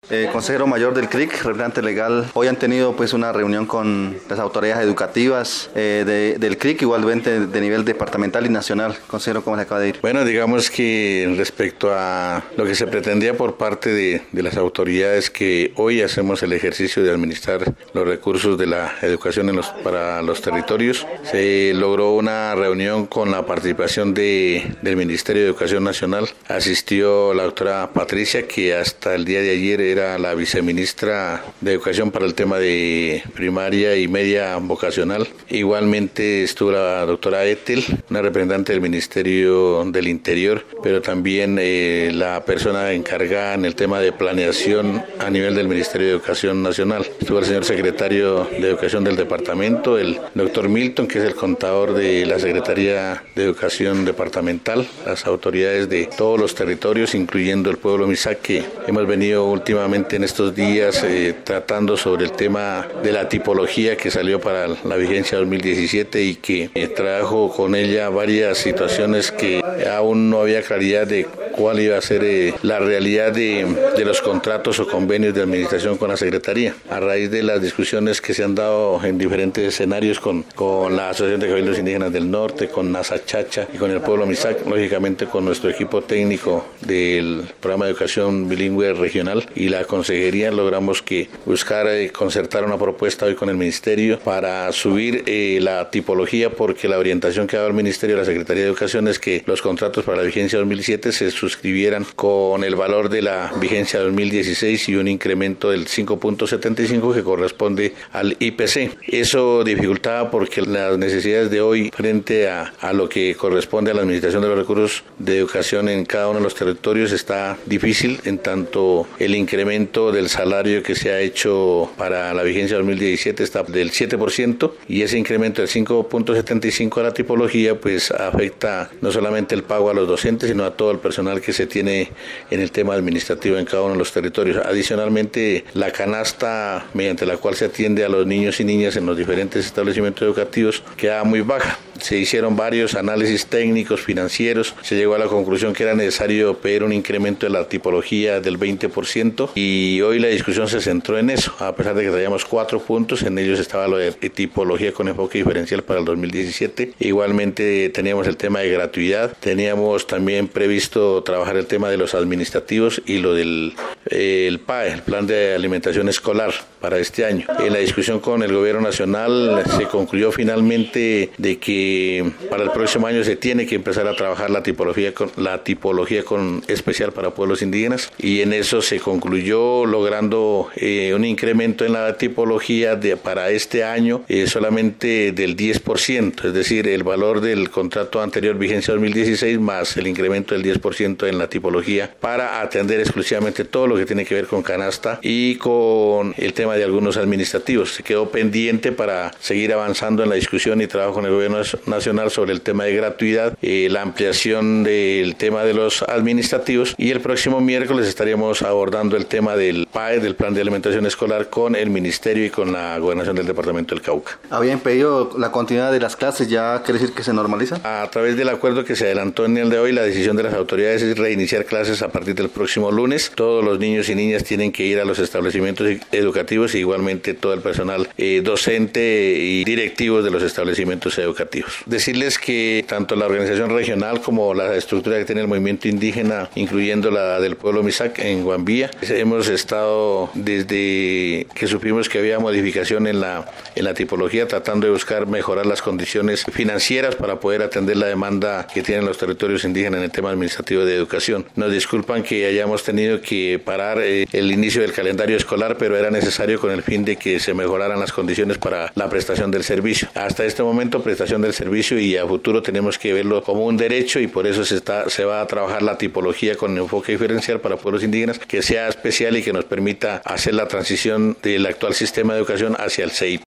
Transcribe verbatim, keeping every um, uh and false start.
Eh, consejero mayor del C R I C, representante legal, hoy han tenido pues una reunión con las autoridades educativas eh, de, del C R I C, igualmente de nivel departamental y nacional. Consejero, ¿cómo le acaba de ir? Bueno, digamos que respecto a lo que se pretendía por parte de, de las autoridades, que hoy hacemos el ejercicio de administrar los recursos de la educación en los, para los territorios, se logró una reunión con la participación de, del Ministerio de Educación Nacional. Asistió la doctora Patricia, que hasta el día de ayer era la viceministra de Educación para el tema de primaria y media vocacional. Igualmente estuvo la doctora Ethel, una representante del Ministerio del Interior, pero también eh, la persona encargada en el tema de planeación a nivel del Ministerio de Educación Nacional. Estuvo el señor secretario de Educación del departamento, el doctor Milton, que es el contador de la Secretaría de Educación Departamental, las autoridades de todos los territorios, incluyendo el pueblo Misak, que hemos venido últimamente en estos días eh, tratando sobre el tema de la tipología que salió para la vigencia dos mil diecisiete y que eh, trajo con ella varias situaciones que aún no había claridad de cuál iba a ser eh, la realidad de, de los contratos o convenios de administración con la Secretaría. A raíz de las discusiones que se han dado en diferentes escenarios con, con la Asociación de Cabildos Indígenas del Norte, con NASA Chacha y con el pueblo Misak, lógicamente con nuestro equipo técnico del programa de educación bilingüe regional y la consejería, logramos que buscar eh, concertar una propuesta hoy con el ministerio para subir eh, la tipología, porque la orientación que ha dado el ministerio de la Secretaría de Educación es que los contratos para la vigencia dos mil siete se suscribieran con el valor de la vigencia dos mil dieciséis y un incremento del cinco punto setenta y cinco que corresponde al I P C. Eso dificultaba porque las necesidades de hoy frente a, a lo que corresponde a la administración de los recursos de educación en cada uno de los territorios está difícil, en tanto el incremento del salario que se ha hecho para la vigencia dos mil diecisiete está del siete por ciento y ese incremento del cinco punto setenta y cinco a la tipología pues afecta no solamente el pago a los docentes, sino a todo el personal que se tiene en el tema administrativo en cada uno de los territorios. Adicionalmente, la canasta mediante la cual se atiende a los niños y niñas en los diferentes establecimientos educativos queda muy baja. Se hicieron varios análisis técnicos, financieros, se llegó a la conclusión que era necesario pedir un incremento de la tipología del veinte por ciento y hoy la discusión se centró en eso, a pesar de que traíamos cuatro puntos, en ellos estaba lo de tipología con enfoque diferencial para el dos mil diecisiete, igualmente teníamos el tema de gratuidad, teníamos también previsto trabajar el tema de los administrativos y lo del eh, el P A E, el Plan de Alimentación Escolar para este año. En la discusión con el Gobierno Nacional se concluyó finalmente de que para el próximo año se tiene que empezar a trabajar la tipología con la tipología con especial para pueblos indígenas y en eso se concluyó logrando eh, un incremento en la tipología de para este año eh, solamente del diez por ciento, es decir, el valor del contrato anterior vigencia dos mil dieciséis más el incremento del diez por ciento en la tipología para atender exclusivamente todo lo que tiene que ver con canasta y con el tema de algunos administrativos. Se quedó pendiente para seguir avanzando en la discusión y trabajo con el gobierno nacional sobre el tema de gratuidad, eh, la ampliación del tema de los administrativos y el próximo miércoles estaríamos abordando el tema del P A E, del Plan de Alimentación Escolar, con el Ministerio y con la Gobernación del Departamento del Cauca. ¿Habían pedido la continuidad de las clases? ¿Ya quiere decir que se normaliza? A través del acuerdo que se adelantó en el de hoy, la decisión de las autoridades es reiniciar clases a partir del próximo lunes. Todos los niños y niñas tienen que ir a los establecimientos educativos y igualmente todo el personal eh, docente y directivos de los establecimientos educativos. Decirles que tanto la organización regional como la estructura que tiene el movimiento indígena, incluyendo la del pueblo Misak en Guambía, hemos estado desde que supimos que había modificación en la, en la tipología tratando de buscar mejorar las condiciones financieras para poder atender la demanda que tienen los territorios indígenas en el tema administrativo de educación. Nos disculpan que hayamos tenido que parar eh, el inicio del calendario escolar, pero era necesario con el fin de que se mejoraran las condiciones para la prestación del servicio. Hasta este momento, prestación del servicio y a futuro tenemos que verlo como un derecho y por eso se, está, se va a trabajar la tipología con enfoque diferencial para pueblos indígenas que sea especial y que nos permita hacer la transición del actual sistema de educación hacia el C E I P.